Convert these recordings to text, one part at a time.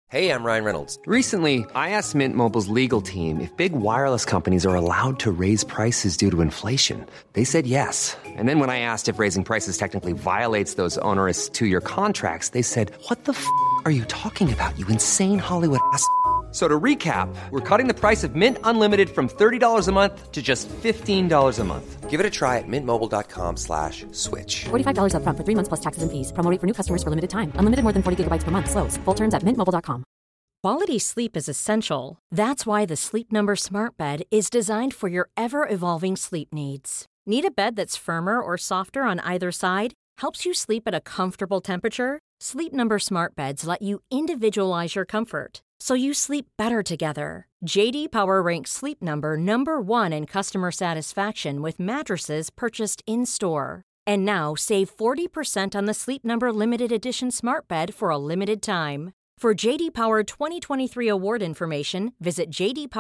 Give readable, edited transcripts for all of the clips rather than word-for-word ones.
Hey, I'm Ryan Reynolds. Recently, I asked Mint Mobile's legal team if big wireless companies are allowed to raise prices due to inflation. They said yes. And then when I asked if raising prices technically violates those onerous two-year contracts, they said, "What the f*** are you talking about, you insane Hollywood ass?" So to recap, we're cutting the price of Mint Unlimited from $30 a month to just $15 a month. Give it a try at mintmobile.com/switch. $45 up front for 3 months plus taxes and fees. Promo rate for new customers for limited time. Unlimited more than 40 gigabytes per month. Slows full terms at mintmobile.com. Quality sleep is essential. That's why the Sleep Number Smart Bed is designed for your ever-evolving sleep needs. Need a bed that's firmer or softer on either side? Helps you sleep at a comfortable temperature? Sleep Number Smart Beds let you individualize your comfort, so you sleep better together. J.D. Power ranks Sleep Number number 1 in customer satisfaction with mattresses purchased in-store. And now save 40% on the Sleep Number Limited Edition Smart Bed for a limited time. For J.D. Power 2023 award information, visit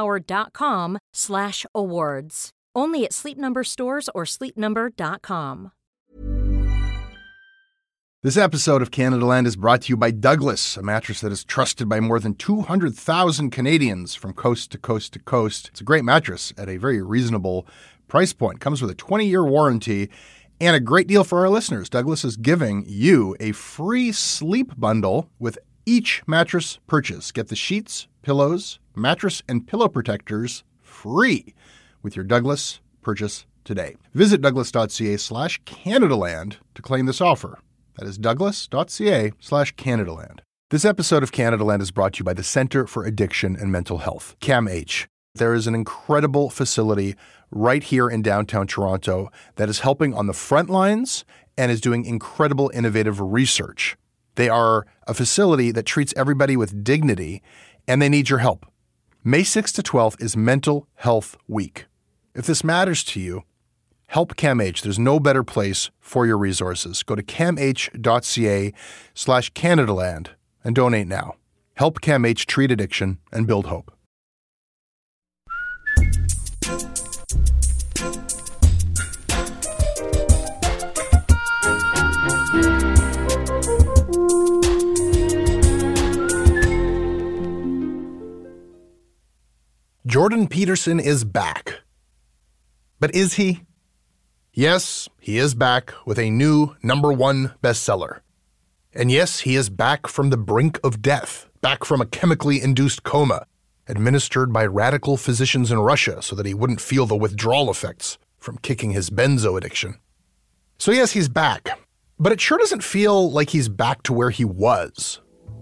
jdpower.com/awards. Only at Sleep Number stores or sleepnumber.com. This episode of Canada Land is brought to you by Douglas, a mattress that is trusted by more than 200,000 Canadians from coast to coast to coast. It's a great mattress at a very reasonable price point. Comes with a 20-year warranty and a great deal for our listeners. Douglas is giving you a free sleep bundle with each mattress purchase. Get the sheets, pillows, mattress, and pillow protectors free with your Douglas purchase today. Visit douglas.ca/Canadaland to claim this offer. That is douglas.ca/Canadaland. This episode of Canada Land is brought to you by the Centre for Addiction and Mental Health, CAMH. There is an incredible facility right here in downtown Toronto that is helping on the front lines and is doing incredible innovative research. They are a facility that treats everybody with dignity, and they need your help. May 6th to 12th is Mental Health Week. If this matters to you, help CAMH. There's no better place for your resources. Go to camh.ca/Canadaland and donate now. Help CAMH treat addiction and build hope. Jordan Peterson is back. But is he? Yes, he is back with a new #1 bestseller. And yes, he is back from the brink of death, back from a chemically induced coma, administered by radical physicians in Russia so that he wouldn't feel the withdrawal effects from kicking his benzo addiction. So yes, he's back, but it sure doesn't feel like he's back to where he was.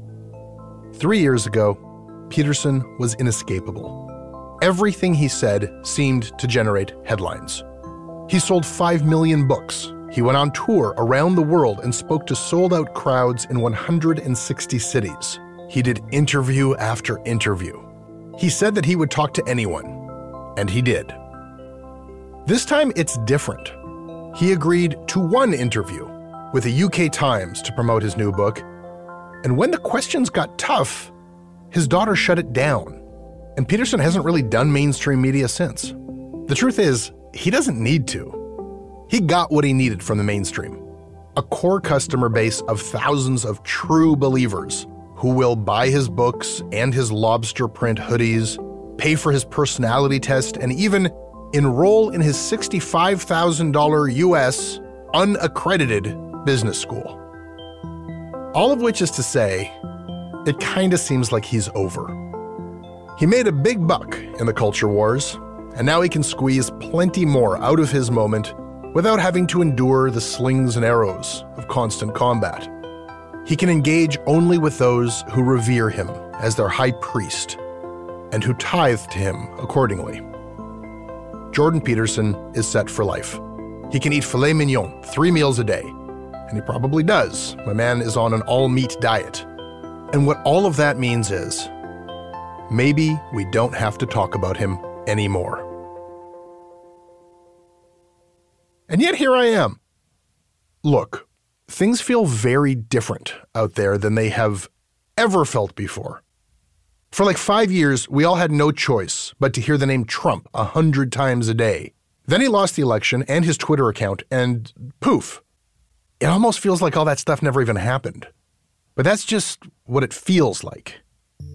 3 years ago, Peterson was inescapable. Everything he said seemed to generate headlines. He sold 5 million books. He went on tour around the world and spoke to sold-out crowds in 160 cities. He did interview after interview. He said that he would talk to anyone, and he did. This time it's different. He agreed to one interview with the UK Times to promote his new book, and when the questions got tough, his daughter shut it down. And Peterson hasn't really done mainstream media since. The truth is, he doesn't need to. He got what he needed from the mainstream. A core customer base of thousands of true believers who will buy his books and his lobster print hoodies, pay for his personality test, and even enroll in his $65,000 US unaccredited business school. All of which is to say, it kinda seems like he's over. He made a big buck in the culture wars, and now he can squeeze plenty more out of his moment without having to endure the slings and arrows of constant combat. He can engage only with those who revere him as their high priest and who tithe to him accordingly. Jordan Peterson is set for life. He can eat filet mignon 3 meals a day, and he probably does. My man is on an all-meat diet. And what all of that means is, maybe we don't have to talk about him anymore. And yet here I am. Look, things feel very different out there than they have ever felt before. For like 5 years, we all had no choice but to hear the name Trump 100 times a day. Then he lost the election and his Twitter account, and poof. It almost feels like all that stuff never even happened. But that's just what it feels like.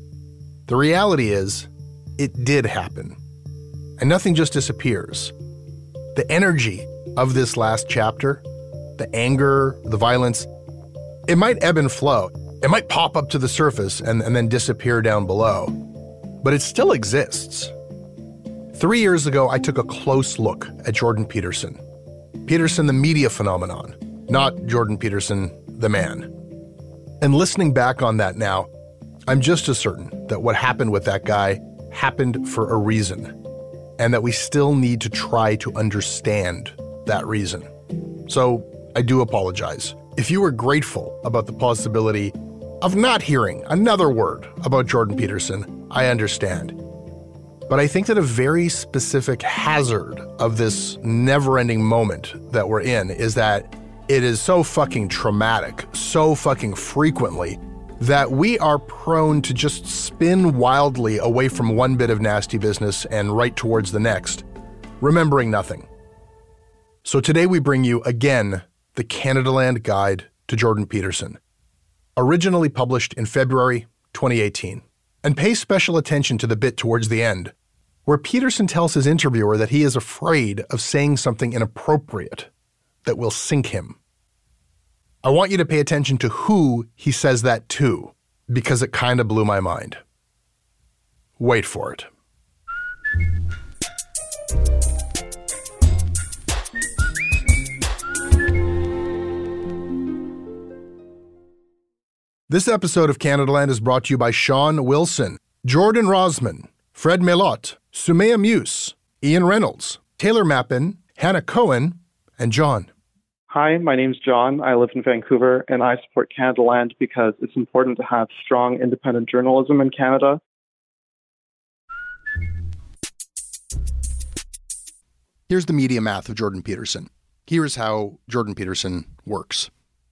The reality is, it did happen. And nothing just disappears. The energy of this last chapter, the anger, the violence, it might ebb and flow. It might pop up to the surface and then disappear down below. But it still exists. 3 years ago, I took a close look at Jordan Peterson. Peterson, the media phenomenon, not Jordan Peterson, the man. And listening back on that now, I'm just as certain that what happened with that guy happened for a reason, and that we still need to try to understand that reason. So I do apologize. If you were grateful about the possibility of not hearing another word about Jordan Peterson, I understand. But I think that a very specific hazard of this never-ending moment that we're in is that it is so fucking traumatic, so fucking frequently, that we are prone to just spin wildly away from one bit of nasty business and right towards the next, remembering nothing. So today we bring you, again, the Canadaland Guide to Jordan Peterson, originally published in February 2018, and pay special attention to the bit towards the end, where Peterson tells his interviewer that he is afraid of saying something inappropriate that will sink him. I want you to pay attention to who he says that to, because it kind of blew my mind. Wait for it. This episode of Canadaland is brought to you by Sean Wilson, Jordan Rosman, Fred Melotte, Sumaya Muse, Ian Reynolds, Taylor Mappin, Hannah Cohen, and John. Hi, my name's John. I live in Vancouver, and I support Canadaland because it's important to have strong, independent journalism in Canada. Here's the media math of Jordan Peterson. Here's how Jordan Peterson works.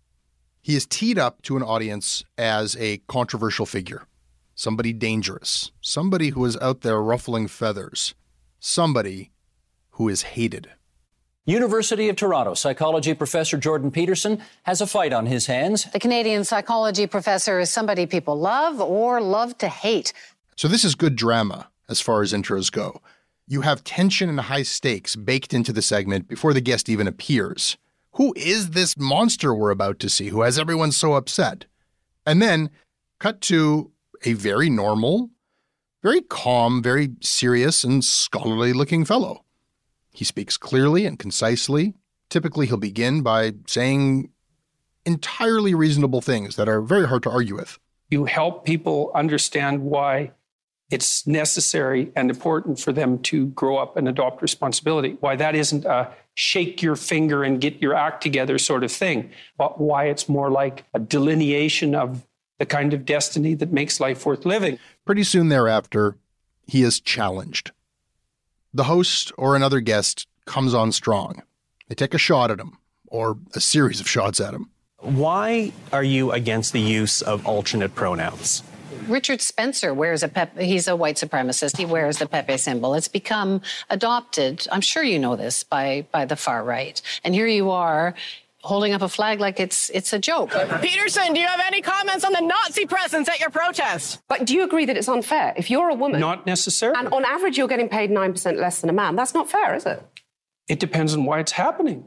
He is teed up to an audience as a controversial figure, somebody dangerous, somebody who is out there ruffling feathers, somebody who is hated. University of Toronto psychology professor Jordan Peterson has a fight on his hands. The Canadian psychology professor is somebody people love or love to hate. So this is good drama as far as intros go. You have tension and high stakes baked into the segment before the guest even appears. Who is this monster we're about to see who has everyone so upset? And then cut to a very normal, very calm, very serious and scholarly looking fellow. He speaks clearly and concisely. Typically, he'll begin by saying entirely reasonable things that are very hard to argue with. You help people understand why it's necessary and important for them to grow up and adopt responsibility, why that isn't a shake your finger and get your act together sort of thing, but why it's more like a delineation of the kind of destiny that makes life worth living. Pretty soon thereafter, he is challenged. The host or another guest comes on strong. They take a shot at him, or a series of shots at him. Why are you against the use of alternate pronouns? Richard Spencer wears he's a white supremacist. He wears the Pepe symbol. It's become adopted, I'm sure you know this, by the far right. And here you are holding up a flag like it's a joke. Peterson, do you have any comments on the Nazi presence at your protest? But do you agree that it's unfair? If you're a woman... Not necessarily. And on average, you're getting paid 9% less than a man. That's not fair, is it? It depends on why it's happening.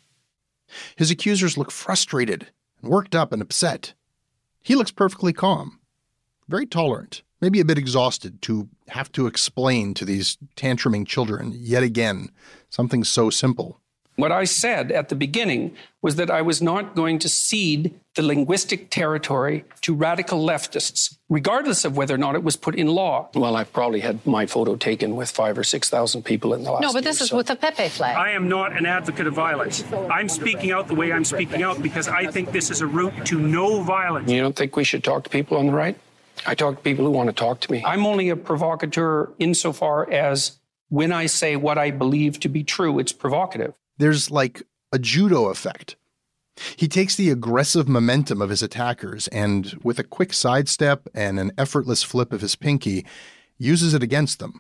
His accusers look frustrated and worked up and upset. He looks perfectly calm, very tolerant, maybe a bit exhausted to have to explain to these tantruming children yet again something so simple. What I said at the beginning was that I was not going to cede the linguistic territory to radical leftists, regardless of whether or not it was put in law. Well, I've probably had my photo taken with 5,000 or 6,000 people in the last year. No, but this is with the Pepe flag. I am not an advocate of violence. I'm speaking out the way I'm speaking out because I think this is a route to no violence. You don't think we should talk to people on the right? I talk to people who want to talk to me. I'm only a provocateur insofar as when I say what I believe to be true, it's provocative. There's like a judo effect. He takes the aggressive momentum of his attackers and, with a quick sidestep and an effortless flip of his pinky, uses it against them.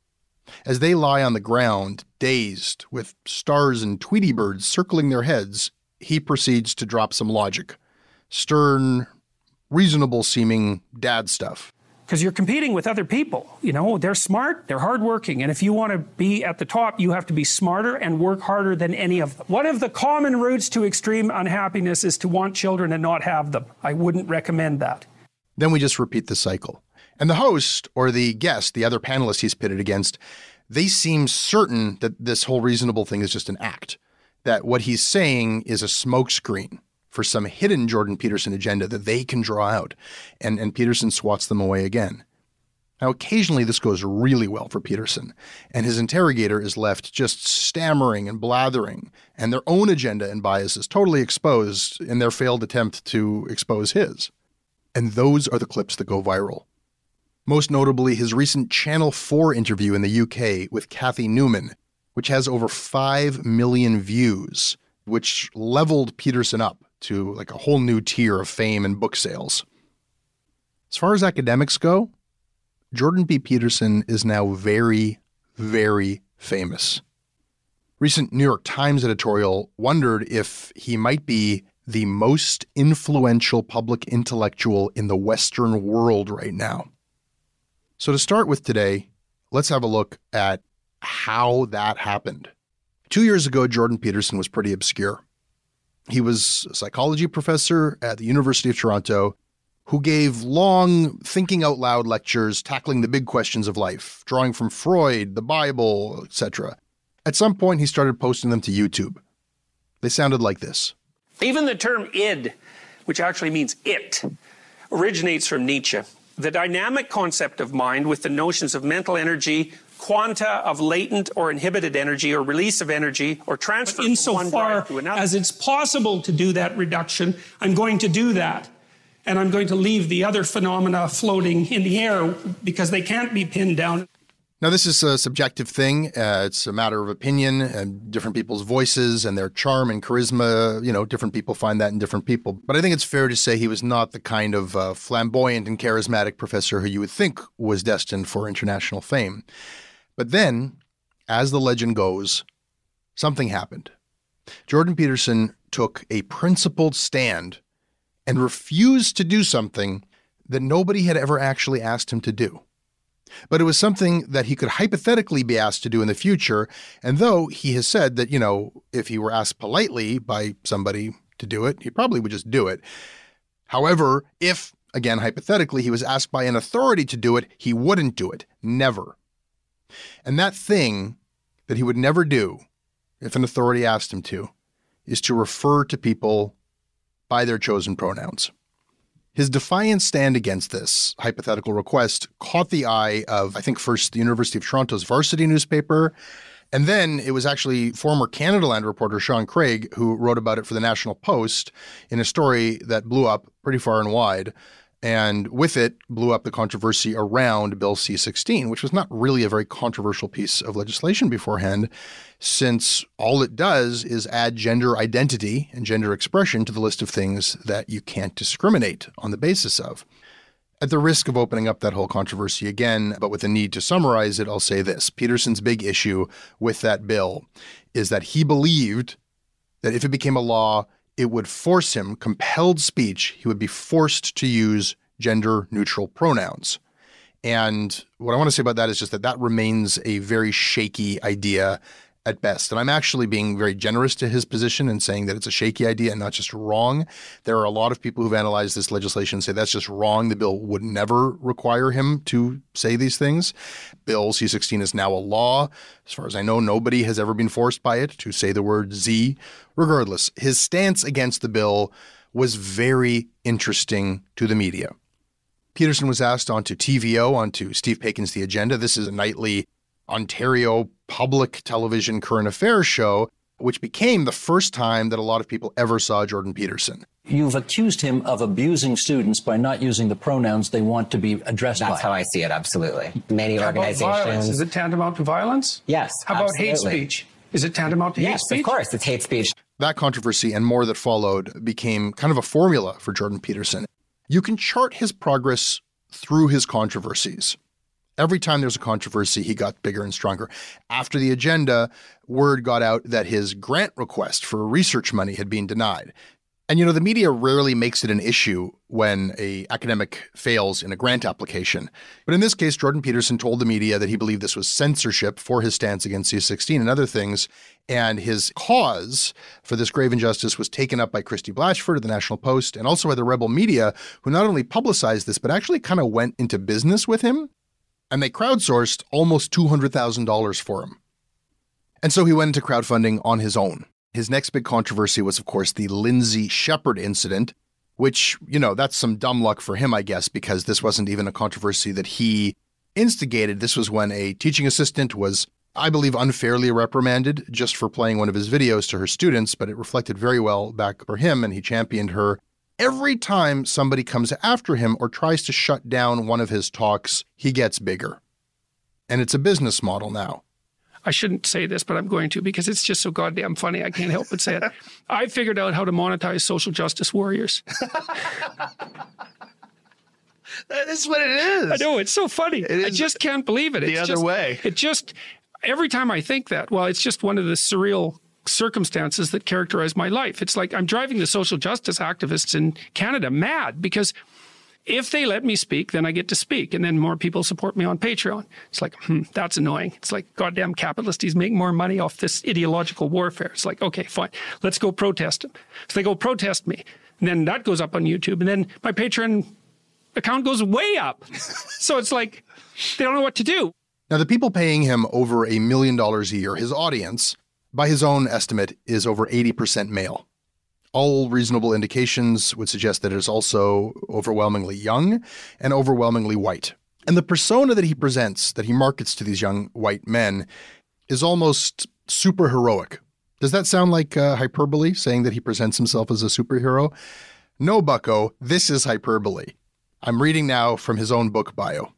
As they lie on the ground, dazed, with stars and Tweety birds circling their heads, he proceeds to drop some logic. Stern, reasonable-seeming dad stuff. because you're competing with other people. You know, they're smart, they're hardworking, and if you want to be at the top, you have to be smarter and work harder than any of them. One of the common routes to extreme unhappiness is to want children and not have them. I wouldn't recommend that. Then we just repeat the cycle. And the host, or the guest, the other panelist he's pitted against, they seem certain that this whole reasonable thing is just an act, that what he's saying is a smokescreen for some hidden Jordan Peterson agenda that they can draw out, and Peterson swats them away again. Now, occasionally this goes really well for Peterson, and his interrogator is left just stammering and blathering, and their own agenda and bias is totally exposed in their failed attempt to expose his. And those are the clips that go viral. Most notably, his recent Channel 4 interview in the UK with Cathy Newman, which has over 5 million views, which leveled Peterson up to like a whole new tier of fame and book sales. As far as academics go, Jordan B. Peterson is now very, very famous. Recent New York Times editorial wondered if he might be the most influential public intellectual in the Western world right now. So to start with today, let's have a look at how that happened. 2 years ago, Jordan Peterson was pretty obscure. He was a psychology professor at the University of Toronto who gave long thinking out loud lectures tackling the big questions of life, drawing from Freud, the Bible, etc. At some point, he started posting them to YouTube. They sounded like this. Even the term id, which actually means it, originates from Nietzsche. The dynamic concept of mind with the notions of mental energy, quanta of latent or inhibited energy, or release of energy, or transfer from one drive to another. As it's possible to do that reduction, I'm going to do that. And I'm going to leave the other phenomena floating in the air because they can't be pinned down. Now, this is a subjective thing. It's a matter of opinion and different people's voices and their charm and charisma. You know, different people find that in different people. But I think it's fair to say he was not the kind of flamboyant and charismatic professor who you would think was destined for international fame. But then, as the legend goes, something happened. Jordan Peterson took a principled stand and refused to do something that nobody had ever actually asked him to do. But it was something that he could hypothetically be asked to do in the future. And though he has said that, you know, if he were asked politely by somebody to do it, he probably would just do it. However, if, again, hypothetically, he was asked by an authority to do it, he wouldn't do it. Never. And that thing that he would never do if an authority asked him to is to refer to people by their chosen pronouns. His defiant stand against this hypothetical request caught the eye of, I think, first the University of Toronto's Varsity newspaper, and then it was actually former Canadaland reporter Sean Craig who wrote about it for the National Post in a story that blew up pretty far and wide, and with it blew up the controversy around Bill C-16, which was not really a very controversial piece of legislation beforehand, since all it does is add gender identity and gender expression to the list of things that you can't discriminate on the basis of. At the risk of opening up that whole controversy again, but with the need to summarize it, I'll say this. Peterson's big issue with that bill is that he believed that if it became a law, it would force him, compelled speech, he would be forced to use gender-neutral pronouns. And what I want to say about that is just that that remains a very shaky idea at best. And I'm actually being very generous to his position and saying that it's a shaky idea and not just wrong. There are a lot of people who've analyzed this legislation and say that's just wrong. The bill would never require him to say these things. Bill C-16 is now a law. As far as I know, nobody has ever been forced by it to say the word Z. Regardless, his stance against the bill was very interesting to the media. Peterson was asked onto TVO, onto Steve Paikin's The Agenda. This is a nightly Ontario public television current affairs show, which became the first time that a lot of people ever saw Jordan Peterson. You've accused him of abusing students by not using the pronouns they want to be addressed by. That's how I see it, absolutely. Many organizations. About violence? Is it tantamount to violence? Yes. How about hate speech? Is it tantamount to hate speech? Yes, of course, it's hate speech. That controversy and more that followed became kind of a formula for Jordan Peterson. You can chart his progress through his controversies. Every time there's a controversy, he got bigger and stronger. After The Agenda, word got out that his grant request for research money had been denied. And, the media rarely makes it an issue when a academic fails in a grant application. But in this case, Jordan Peterson told the media that he believed this was censorship for his stance against C-16 and other things. And his cause for this grave injustice was taken up by Christy Blatchford of the National Post and also by the rebel media, who not only publicized this, but actually kind of went into business with him. And they crowdsourced almost $200,000 for him. And so he went into crowdfunding on his own. His next big controversy was, of course, the Lindsay Shepherd incident, which, that's some dumb luck for him, I guess, because this wasn't even a controversy that he instigated. This was when a teaching assistant was, I believe, unfairly reprimanded just for playing one of his videos to her students, but it reflected very well back for him, and he championed her. Every time somebody comes after him or tries to shut down one of his talks, he gets bigger. And it's a business model now. I shouldn't say this, but I'm going to because it's just so goddamn funny. I can't help but say it. I figured out how to monetize social justice warriors. That is what it is. I know, it's so funny. I just can't believe it. The other way. Every time I think that, it's just one of the surreal circumstances that characterize my life. It's like I'm driving the social justice activists in Canada mad because if they let me speak, then I get to speak. And then more people support me on Patreon. It's like, that's annoying. It's like, goddamn capitalists make more money off this ideological warfare. It's like, okay, fine. Let's go protest them. So they go protest me. And then that goes up on YouTube. And then my Patreon account goes way up. So it's like, they don't know what to do. Now, the people paying him over $1 million a year, his audience, by his own estimate, is over 80% male. All reasonable indications would suggest that it is also overwhelmingly young and overwhelmingly white. And the persona that he presents, that he markets to these young white men, is almost superheroic. Does that sound like hyperbole, saying that he presents himself as a superhero? No, bucko, this is hyperbole. I'm reading now from his own book bio.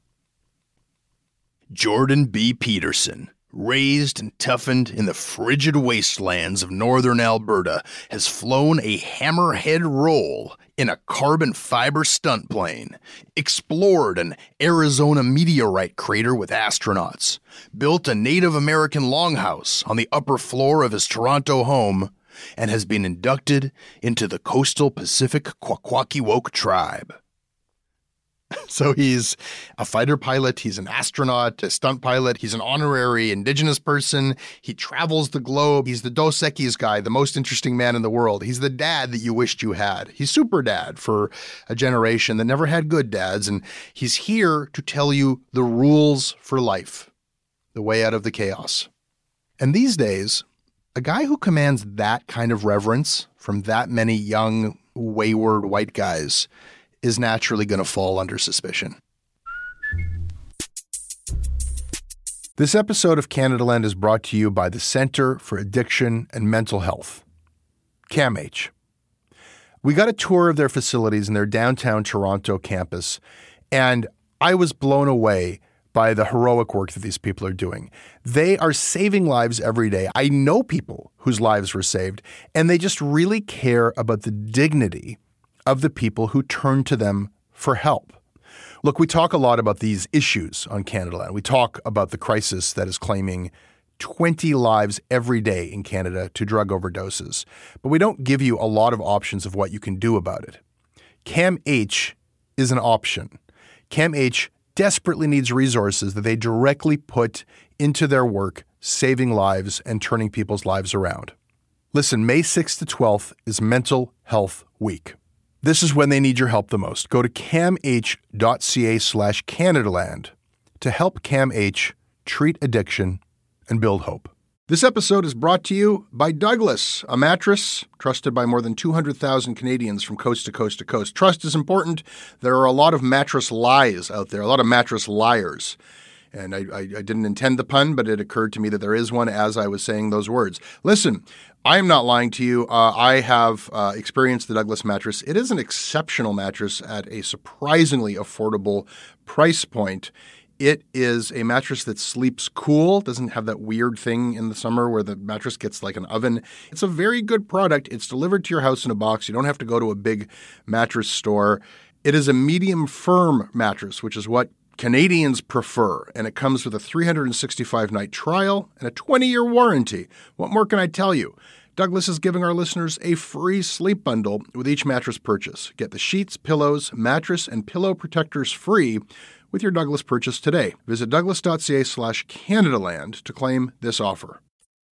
Jordan B. Peterson, raised and toughened in the frigid wastelands of northern Alberta, has flown a hammerhead roll in a carbon fiber stunt plane, explored an Arizona meteorite crater with astronauts, built a Native American longhouse on the upper floor of his Toronto home, and has been inducted into the coastal Pacific Kwakwaka'wakw tribe. So he's a fighter pilot, he's an astronaut, a stunt pilot, he's an honorary Indigenous person, he travels the globe, he's the Dos Equis guy, the most interesting man in the world. He's the dad that you wished you had. He's super dad for a generation that never had good dads, and he's here to tell you the rules for life, the way out of the chaos. And these days, a guy who commands that kind of reverence from that many young, wayward white guys is naturally going to fall under suspicion. This episode of Canadaland is brought to you by the Centre for Addiction and Mental Health, CAMH. We got a tour of their facilities in their downtown Toronto campus, and I was blown away by the heroic work that these people are doing. They are saving lives every day. I know people whose lives were saved, and they just really care about the dignity of the people who turn to them for help. Look, we talk a lot about these issues on Canadaland. We talk about the crisis that is claiming 20 lives every day in Canada to drug overdoses, but we don't give you a lot of options of what you can do about it. CAMH is an option. CAMH desperately needs resources that they directly put into their work, saving lives and turning people's lives around. Listen, May 6th to 12th is Mental Health Week. This is when they need your help the most. Go to camh.ca/Canadaland to help CAMH treat addiction and build hope. This episode is brought to you by Douglas, a mattress trusted by more than 200,000 Canadians from coast to coast to coast. Trust is important. There are a lot of mattress lies out there, a lot of mattress liars. And I didn't intend the pun, but it occurred to me that there is one as I was saying those words. Listen, I am not lying to you. I have experienced the Douglas mattress. It is an exceptional mattress at a surprisingly affordable price point. It is a mattress that sleeps cool, doesn't have that weird thing in the summer where the mattress gets like an oven. It's a very good product. It's delivered to your house in a box. You don't have to go to a big mattress store. It is a medium firm mattress, which is what Canadians prefer, and it comes with a 365-night trial and a 20-year warranty. What more can I tell you? Douglas is giving our listeners a free sleep bundle with each mattress purchase. Get the sheets, pillows, mattress, and pillow protectors free with your Douglas purchase today. Visit douglas.ca/Canadaland to claim this offer.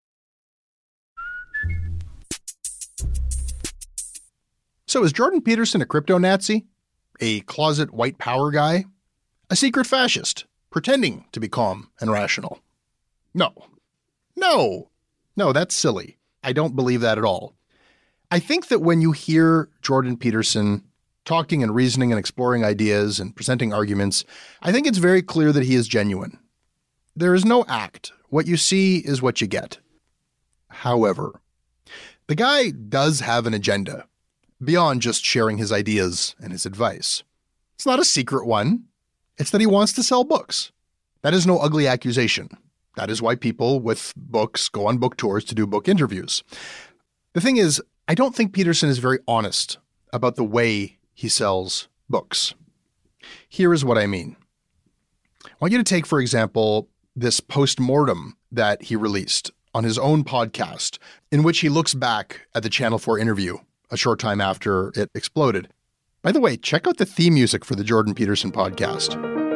So is Jordan Peterson a crypto-Nazi? A closet white power guy? A secret fascist, pretending to be calm and rational? No, that's silly. I don't believe that at all. I think that when you hear Jordan Peterson talking and reasoning and exploring ideas and presenting arguments, I think it's very clear that he is genuine. There is no act. What you see is what you get. However, the guy does have an agenda beyond just sharing his ideas and his advice. It's not a secret one. It's that he wants to sell books. That is no ugly accusation. That is why people with books go on book tours to do book interviews. The thing is, I don't think Peterson is very honest about the way he sells books. Here is what I mean. I want you to take, for example, this post-mortem that he released on his own podcast, in which he looks back at the Channel 4 interview a short time after it exploded. By the way, check out the theme music for the Jordan Peterson podcast.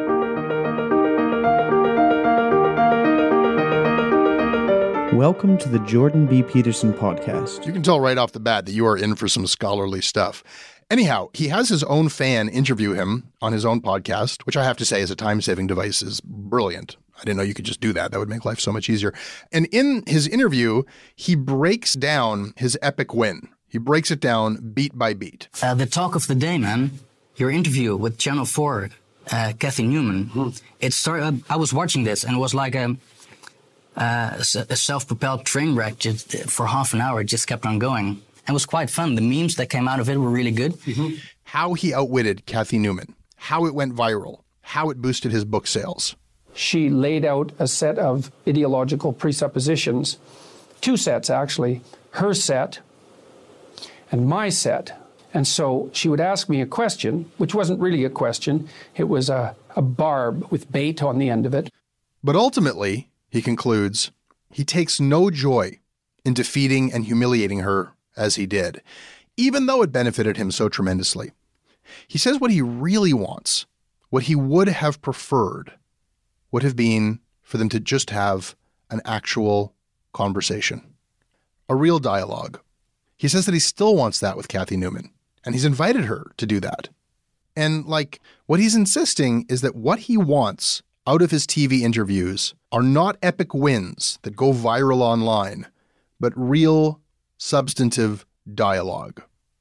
Welcome to the Jordan B. Peterson podcast. You can tell right off the bat that you are in for some scholarly stuff. Anyhow, he has his own fan interview him on his own podcast, which I have to say is a time-saving device is brilliant. I didn't know you could just do that. That would make life so much easier. And in his interview, he breaks down his epic win. He breaks it down beat by beat. The talk of the day, man. Your interview with Channel 4, Cathy Newman. It started. I was watching this, and it was like a self-propelled train wreck. Just for half an hour, it just kept on going. It was quite fun. The memes that came out of it were really good. Mm-hmm. How he outwitted Cathy Newman, how it went viral, how it boosted his book sales. She laid out a set of ideological presuppositions, 2 sets actually, her set and my set. And so she would ask me a question, which wasn't really a question. It was a barb with bait on the end of it. But ultimately, he concludes, he takes no joy in defeating and humiliating her as he did, even though it benefited him so tremendously. He says what he really wants, what he would have preferred, would have been for them to just have an actual conversation, a real dialogue. He says that he still wants that with Cathy Newman, and he's invited her to do that. And what he's insisting is that what he wants out of his TV interviews are not epic wins that go viral online, but real, substantive dialogue.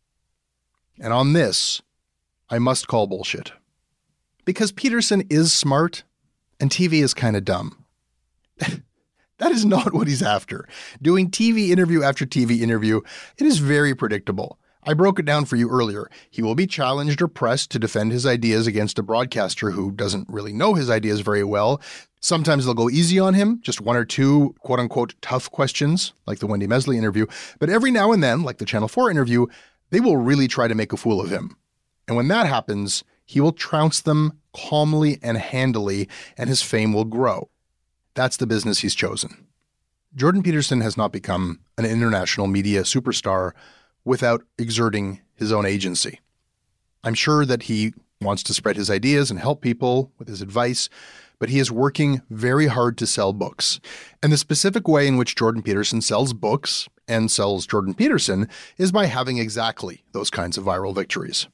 And on this, I must call bullshit. Because Peterson is smart, and TV is kind of dumb. That is not what he's after. Doing TV interview after TV interview, it is very predictable. I broke it down for you earlier. He will be challenged or pressed to defend his ideas against a broadcaster who doesn't really know his ideas very well. Sometimes they'll go easy on him, just 1 or 2 quote-unquote tough questions, like the Wendy Mesley interview. But every now and then, like the Channel 4 interview, they will really try to make a fool of him. And when that happens, he will trounce them calmly and handily, and his fame will grow. That's the business he's chosen. Jordan Peterson has not become an international media superstar without exerting his own agency. I'm sure that he wants to spread his ideas and help people with his advice, but he is working very hard to sell books. And the specific way in which Jordan Peterson sells books and sells Jordan Peterson is by having exactly those kinds of viral victories.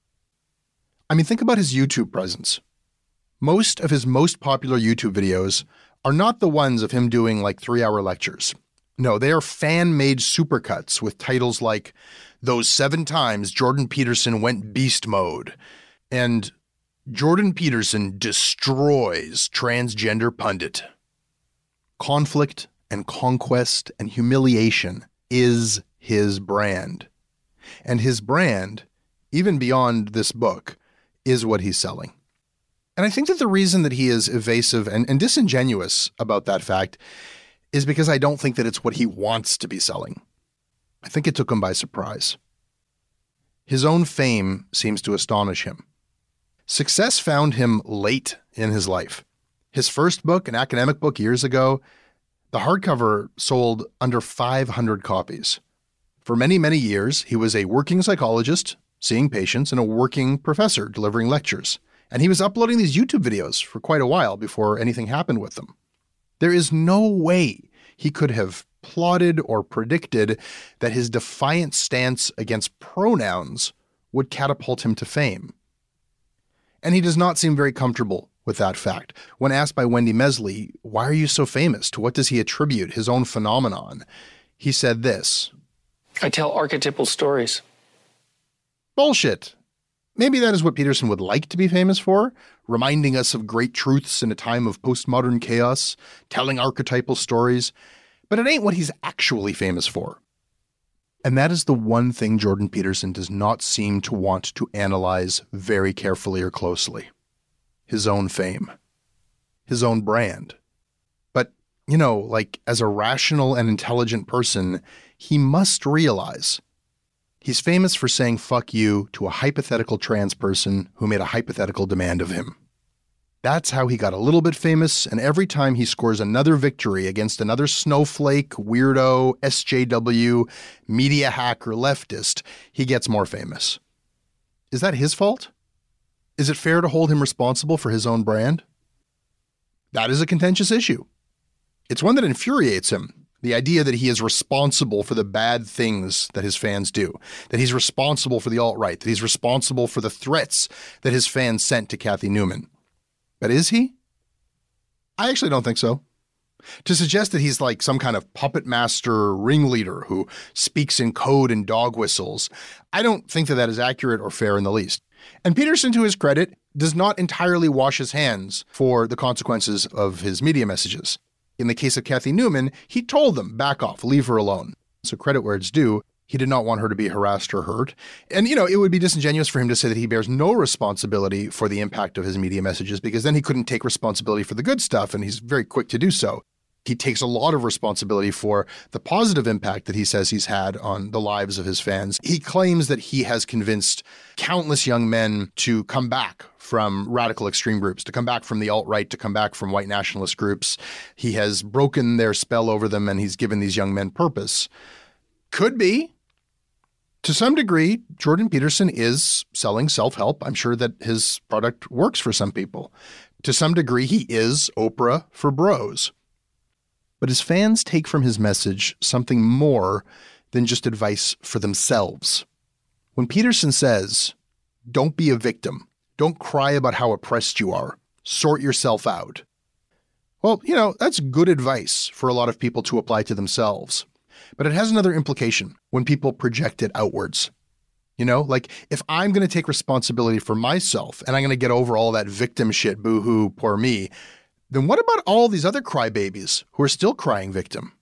I mean, think about his YouTube presence. Most of his most popular YouTube videos are not the ones of him doing 3-hour lectures. No, they are fan-made supercuts with titles like Those 7 Times Jordan Peterson Went Beast Mode and Jordan Peterson Destroys Transgender Pundit. Conflict and conquest and humiliation is his brand. And his brand, even beyond this book, is what he's selling. And I think that the reason that he is evasive and disingenuous about that fact is because I don't think that it's what he wants to be selling. I think it took him by surprise. His own fame seems to astonish him. Success found him late in his life. His first book, an academic book years ago, the hardcover sold under 500 copies, For many, many years, he was a working psychologist, seeing patients, and a working professor delivering lectures. And he was uploading these YouTube videos for quite a while before anything happened with them. There is no way he could have plotted or predicted that his defiant stance against pronouns would catapult him to fame. And he does not seem very comfortable with that fact. When asked by Wendy Mesley, why are you so famous? To what does he attribute his own phenomenon? He said this. I tell archetypal stories. Bullshit. Maybe that is what Peterson would like to be famous for, reminding us of great truths in a time of postmodern chaos, telling archetypal stories, but it ain't what he's actually famous for. And that is the one thing Jordan Peterson does not seem to want to analyze very carefully or closely. His own fame. His own brand. But, as a rational and intelligent person, he must realize he's famous for saying fuck you to a hypothetical trans person who made a hypothetical demand of him. That's how he got a little bit famous, and every time he scores another victory against another snowflake, weirdo, SJW, media hacker, leftist, he gets more famous. Is that his fault? Is it fair to hold him responsible for his own brand? That is a contentious issue. It's one that infuriates him. The idea that he is responsible for the bad things that his fans do, that he's responsible for the alt-right, that he's responsible for the threats that his fans sent to Cathy Newman. But is he? I actually don't think so. To suggest that he's like some kind of puppet master ringleader who speaks in code and dog whistles, I don't think that is accurate or fair in the least. And Peterson, to his credit, does not entirely wash his hands for the consequences of his media messages. In the case of Cathy Newman, he told them, back off, leave her alone. So credit where it's due. He did not want her to be harassed or hurt. And, it would be disingenuous for him to say that he bears no responsibility for the impact of his media messages, because then he couldn't take responsibility for the good stuff, and he's very quick to do so. He takes a lot of responsibility for the positive impact that he says he's had on the lives of his fans. He claims that he has convinced countless young men to come back from radical extreme groups, to come back from the alt-right, to come back from white nationalist groups. He has broken their spell over them, and he's given these young men purpose. Could be. To some degree, Jordan Peterson is selling self-help. I'm sure that his product works for some people. To some degree, he is Oprah for bros. But his fans take from his message something more than just advice for themselves. When Peterson says, don't be a victim, don't cry about how oppressed you are, sort yourself out. Well, that's good advice for a lot of people to apply to themselves. But it has another implication when people project it outwards. If I'm going to take responsibility for myself and I'm going to get over all that victim shit, boo-hoo, poor me, then what about all these other crybabies who are still crying victim?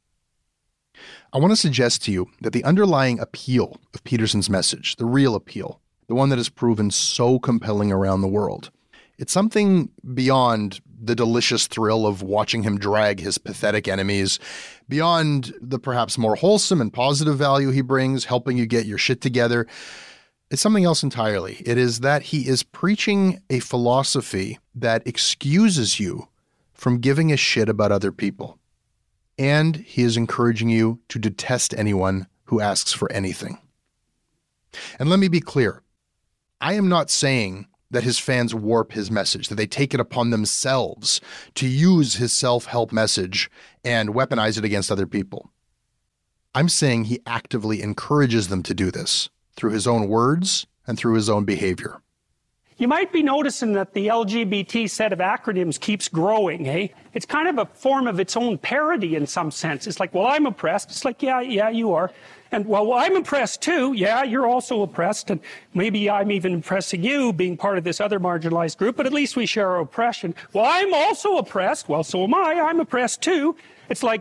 I want to suggest to you that the underlying appeal of Peterson's message, the real appeal, the one that has proven so compelling around the world, it's something beyond the delicious thrill of watching him drag his pathetic enemies, beyond the perhaps more wholesome and positive value he brings, helping you get your shit together. It's something else entirely. It is that he is preaching a philosophy that excuses you from giving a shit about other people. And he is encouraging you to detest anyone who asks for anything. And let me be clear. I am not saying that his fans warp his message, that they take it upon themselves to use his self-help message and weaponize it against other people. I'm saying he actively encourages them to do this through his own words and through his own behavior. You might be noticing that the LGBT set of acronyms keeps growing, eh? It's kind of a form of its own parody in some sense. It's like, well, I'm oppressed. It's like, yeah, you are. And, well, I'm oppressed too. Yeah, you're also oppressed. And maybe I'm even oppressing you being part of this other marginalized group, but at least we share our oppression. Well, I'm also oppressed. Well, so am I. I'm oppressed too. It's like,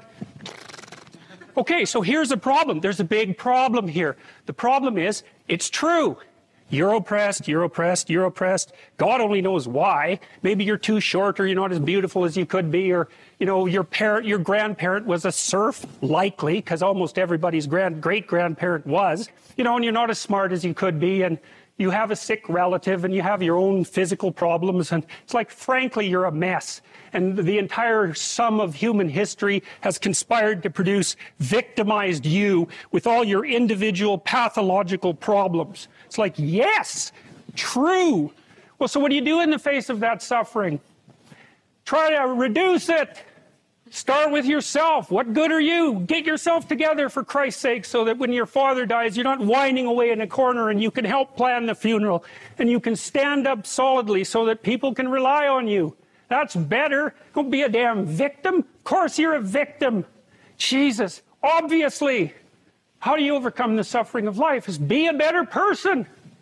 okay, so here's the problem. There's a big problem here. The problem is, it's true. You're oppressed, you're oppressed, you're oppressed. God only knows why. Maybe you're too short, or you're not as beautiful as you could be, or, your grandparent was a serf, likely, because almost everybody's great-grandparent was, and you're not as smart as you could be, and, you have a sick relative and you have your own physical problems, and it's like, frankly, you're a mess. And the entire sum of human history has conspired to produce victimized you with all your individual pathological problems. It's like, yes, true. Well, so what do you do in the face of that suffering? Try to reduce it. Start with yourself. What good are you? Get yourself together, for Christ's sake, so that when your father dies, you're not whining away in a corner, and you can help plan the funeral, and you can stand up solidly so that people can rely on you. That's better. Don't be a damn victim. Of course you're a victim. Jesus, obviously. How do you overcome the suffering of life? Is be a better person.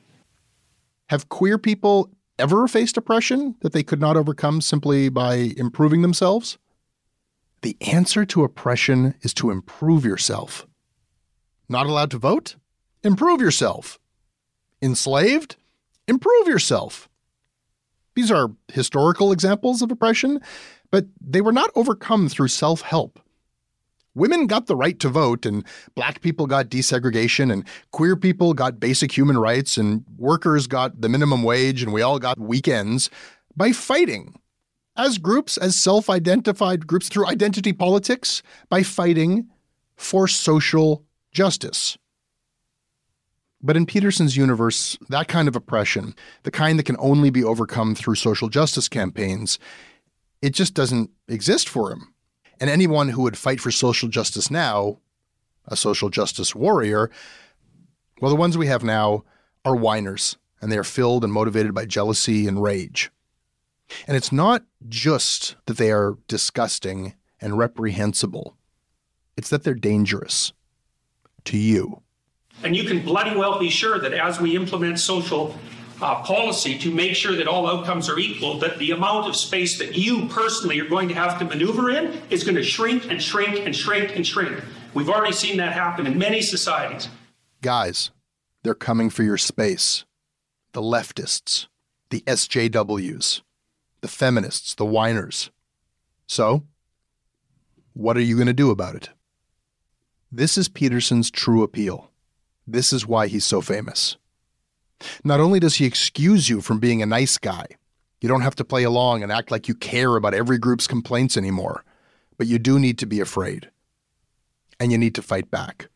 Have queer people ever faced oppression that they could not overcome simply by improving themselves? The answer to oppression is to improve yourself. Not allowed to vote? Improve yourself. Enslaved? Improve yourself. These are historical examples of oppression, but they were not overcome through self-help. Women got the right to vote, and black people got desegregation, and queer people got basic human rights, and workers got the minimum wage, and we all got weekends by fighting. As groups, as self-identified groups through identity politics, by fighting for social justice. But in Peterson's universe, that kind of oppression, the kind that can only be overcome through social justice campaigns, it just doesn't exist for him. And anyone who would fight for social justice now, a social justice warrior, well, the ones we have now are whiners, and they are filled and motivated by jealousy and rage. And it's not just that they are disgusting and reprehensible. It's that they're dangerous to you. And you can bloody well be sure that as we implement social policy to make sure that all outcomes are equal, that the amount of space that you personally are going to have to maneuver in is going to shrink and shrink and shrink and shrink. We've already seen that happen in many societies. Guys, they're coming for your space. The leftists, the SJWs, the feminists, the whiners. So, what are you going to do about it? This is Peterson's true appeal. This is why he's so famous. Not only does he excuse you from being a nice guy, you don't have to play along and act like you care about every group's complaints anymore, but you do need to be afraid. And you need to fight back.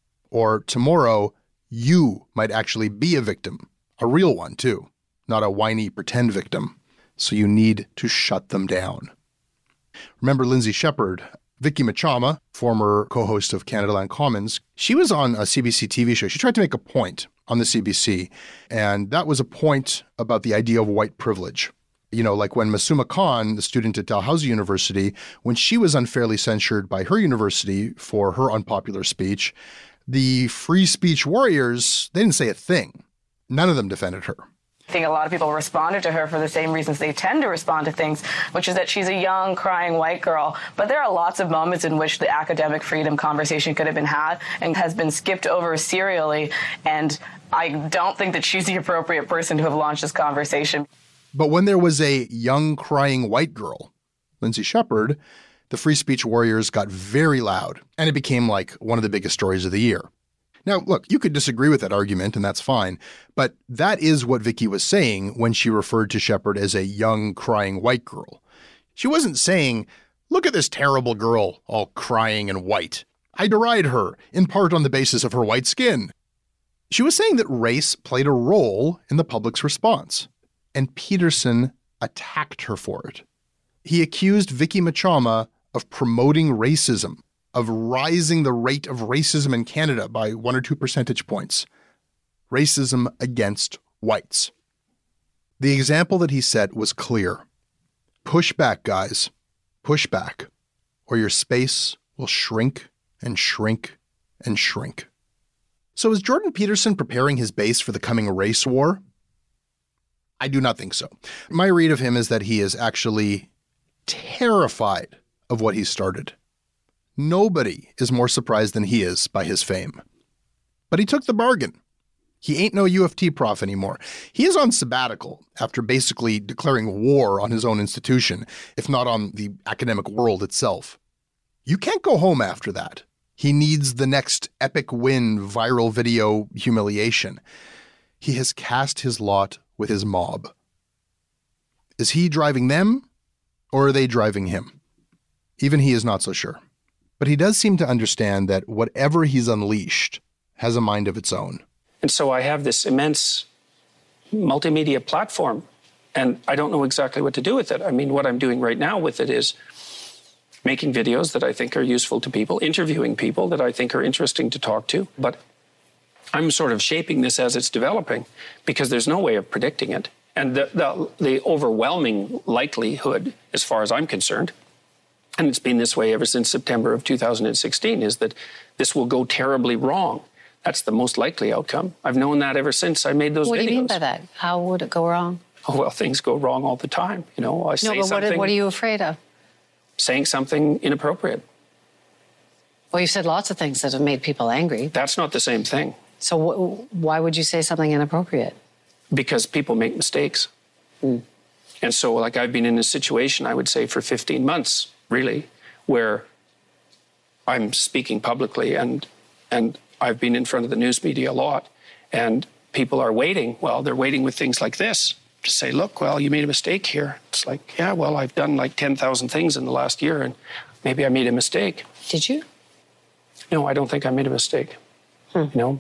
Or tomorrow, you might actually be a victim, a real one too, not a whiny pretend victim. So you need to shut them down. Remember Lindsay Shepherd, Vicky Machama, former co-host of Canadaland Commons, she was on a CBC TV show. She tried to make a point on the CBC, and that was a point about the idea of white privilege. You know, like when Masuma Khan, the student at Dalhousie University, when she was unfairly censured by her university for her unpopular speech, the free speech warriors, they didn't say a thing. None of them defended her. I think a lot of people responded to her for the same reasons they tend to respond to things, which is that she's a young, crying white girl. But there are lots of moments in which the academic freedom conversation could have been had and has been skipped over serially. And I don't think that she's the appropriate person to have launched this conversation. But when there was a young, crying white girl, Lindsay Shepherd, the free speech warriors got very loud, and it became like one of the biggest stories of the year. Now, look, you could disagree with that argument, and that's fine, but that is what Vicky was saying when she referred to Shepherd as a young, crying white girl. She wasn't saying, look at this terrible girl, all crying and white. I deride her, in part on the basis of her white skin. She was saying that race played a role in the public's response, and Peterson attacked her for it. He accused Vicky Machama of promoting racism, of rising the rate of racism in Canada by 1 or 2 percentage points. Racism against whites. The example that he set was clear. Push back, guys. Push back, or your space will shrink and shrink and shrink. So is Jordan Peterson preparing his base for the coming race war? I do not think so. My read of him is that he is actually terrified of what he started. Nobody is more surprised than he is by his fame. But he took the bargain. He ain't no U of T prof anymore. He is on sabbatical after basically declaring war on his own institution, if not on the academic world itself. You can't go home after that. He needs the next epic win viral video humiliation. he has cast his lot with his mob. Is he driving them, or are they driving him? Even he is not so sure. But he does seem to understand that whatever he's unleashed has a mind of its own. And so I have this immense multimedia platform, and I don't know exactly what to do with it. I mean, what I'm doing right now with it is making videos that I think are useful to people, interviewing people that I think are interesting to talk to. But I'm sort of shaping this as it's developing because there's no way of predicting it. And the overwhelming likelihood, as far as I'm concerned, and it's been this way ever since September of 2016, is that this will go terribly wrong. That's the most likely outcome. I've known that ever since I made those videos. What do you mean by that? How would it go wrong? Oh, well, things go wrong all the time. You know, I say something. What are you afraid of? Saying something inappropriate. Well, you've said lots of things that have made people angry. That's not the same thing. So why would you say something inappropriate? Because people make mistakes. And so, like, I've been in a situation, I would say, for 15 months, really, where I'm speaking publicly and I've been in front of the news media a lot, and people are waiting. Well, they're waiting with things like this to say, look, well, you made a mistake here. It's like, yeah, well, I've done like 10,000 things in the last year, and maybe I made a mistake. Did you? No, I don't think I made a mistake. You know?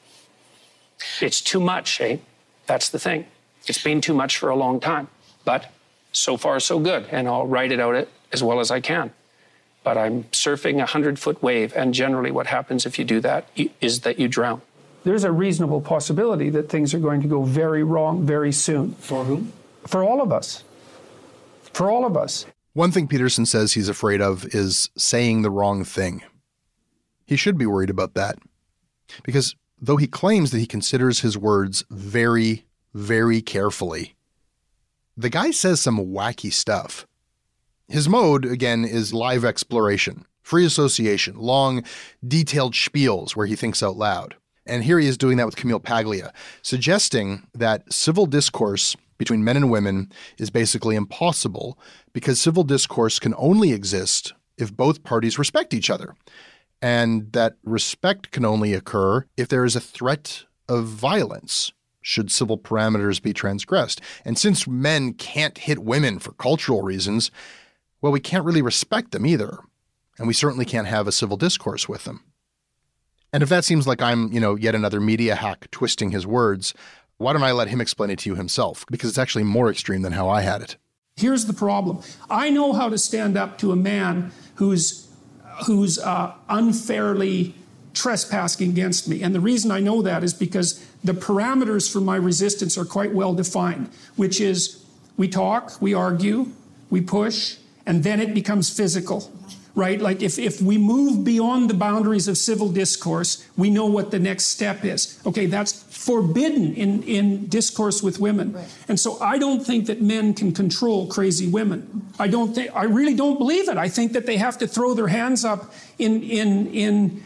It's too much, eh? That's the thing. It's been too much for a long time. But so far, so good. And I'll write it out as well as I can. But I'm surfing a 100-foot wave. And generally what happens if you do that is that you drown. There's a reasonable possibility that things are going to go very wrong very soon. For whom? For all of us. For all of us. One thing Peterson says he's afraid of is saying the wrong thing. He should be worried about that. Because though he claims that he considers his words very, very carefully, the guy says some wacky stuff. His mode, again, is live exploration, free association, long, detailed spiels where he thinks out loud. And here he is doing that with Camille Paglia, suggesting that civil discourse between men and women is basically impossible because civil discourse can only exist if both parties respect each other. And that respect can only occur if there is a threat of violence should civil parameters be transgressed. And since men can't hit women for cultural reasons, well, we can't really respect them either. And we certainly can't have a civil discourse with them. And if that seems like I'm, yet another media hack twisting his words, why don't I let him explain it to you himself? Because it's actually more extreme than how I had it. Here's the problem. I know how to stand up to a man who's unfairly trespassing against me. And the reason I know that is because the parameters for my resistance are quite well defined, which is we talk, we argue, we push, and then it becomes physical, right? Like if we move beyond the boundaries of civil discourse, we know what the next step is. Okay, that's forbidden in discourse with women. Right. And so I don't think that men can control crazy women. I really don't believe it. I think that they have to throw their hands up in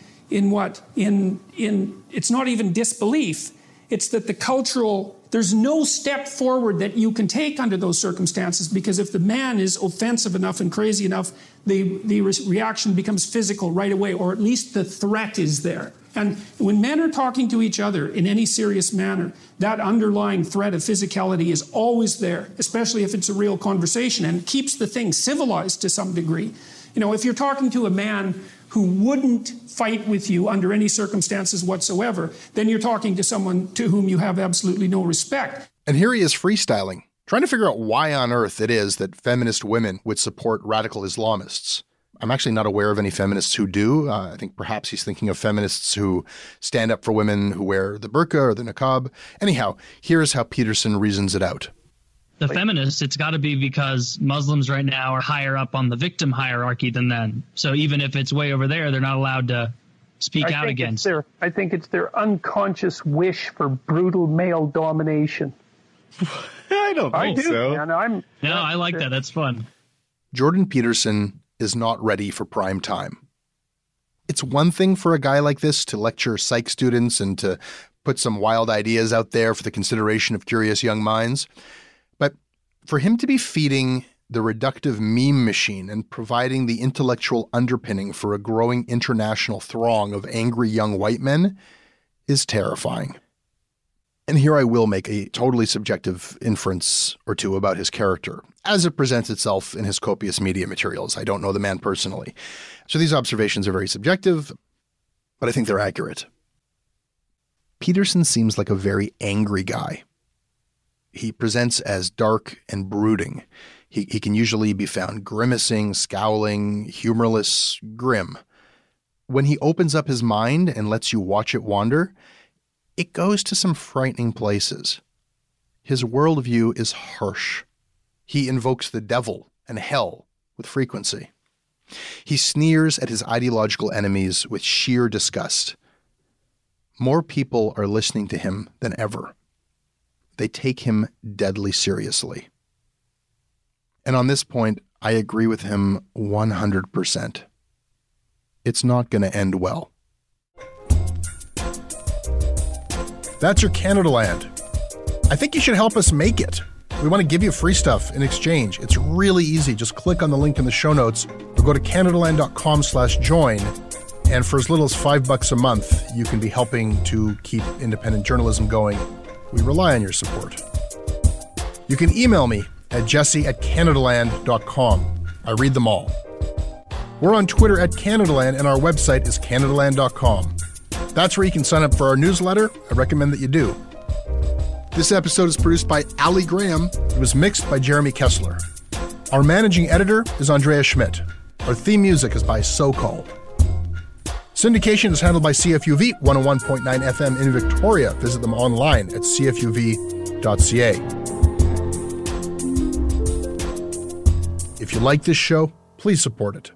it's not even disbelief. It's that there's no step forward that you can take under those circumstances, because if the man is offensive enough and crazy enough, the reaction becomes physical right away, or at least the threat is there. And when men are talking to each other in any serious manner, that underlying threat of physicality is always there, especially if it's a real conversation, and keeps the thing civilized to some degree. If you're talking to a man who wouldn't fight with you under any circumstances whatsoever, then you're talking to someone to whom you have absolutely no respect. And here he is freestyling, trying to figure out why on earth it is that feminist women would support radical Islamists. I'm actually not aware of any feminists who do. I think perhaps he's thinking of feminists who stand up for women who wear the burqa or the niqab. Anyhow, here's how Peterson reasons it out. The feminists, it's got to be because Muslims right now are higher up on the victim hierarchy than them. So even if it's way over there, they're not allowed to speak out against it. I think it's their unconscious wish for brutal male domination. I don't think so. Man, I like that. That's fun. Jordan Peterson is not ready for prime time. It's one thing for a guy like this to lecture psych students and to put some wild ideas out there for the consideration of curious young minds. But for him to be feeding the reductive meme machine and providing the intellectual underpinning for a growing international throng of angry young white men is terrifying. And here I will make a totally subjective inference or two about his character, as it presents itself in his copious media materials. I don't know the man personally. So these observations are very subjective, but I think they're accurate. Peterson seems like a very angry guy. He presents as dark and brooding. He can usually be found grimacing, scowling, humorless, grim. When he opens up his mind and lets you watch it wander, it goes to some frightening places. His worldview is harsh. He invokes the devil and hell with frequency. He sneers at his ideological enemies with sheer disgust. More people are listening to him than ever. They take him deadly seriously. And on this point, I agree with him 100%. It's not going to end well. That's your Canada Land. I think you should help us make it. We want to give you free stuff in exchange. It's really easy. Just click on the link in the show notes or go to canadaland.com/join. And for as little as $5 a month, you can be helping to keep independent journalism going. We rely on your support. You can email me at jesse@canadaland.com. I read them all. We're on Twitter @CanadaLand, and our website is canadaland.com. That's where you can sign up for our newsletter. I recommend that you do. This episode is produced by Ali Graham. It was mixed by Jeremy Kessler. Our managing editor is Andrea Schmidt. Our theme music is by So Called. Syndication is handled by CFUV 101.9 FM in Victoria. Visit them online at cfuv.ca. If you like this show, please support it.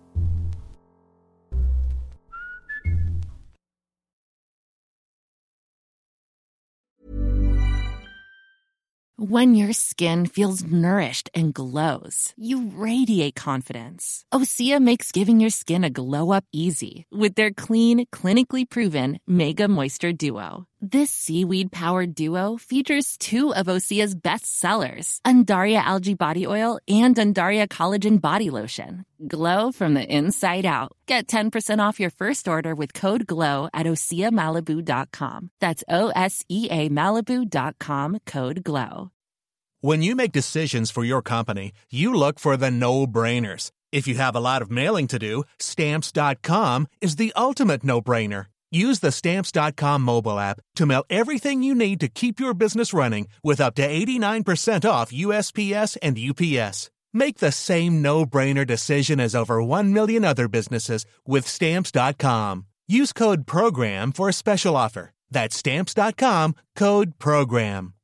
When your skin feels nourished and glows, you radiate confidence. Osea makes giving your skin a glow-up easy with their clean, clinically proven Mega Moisture Duo. This seaweed-powered duo features two of Osea's best sellers, Undaria Algae Body Oil and Undaria Collagen Body Lotion. Glow from the inside out. Get 10% off your first order with code GLOW at OseaMalibu.com. That's OSEA Malibu.com, code GLOW. When you make decisions for your company, you look for the no-brainers. If you have a lot of mailing to do, Stamps.com is the ultimate no-brainer. Use the Stamps.com mobile app to mail everything you need to keep your business running with up to 89% off USPS and UPS. Make the same no-brainer decision as over 1 million other businesses with Stamps.com. Use code PROGRAM for a special offer. That's Stamps.com, code PROGRAM.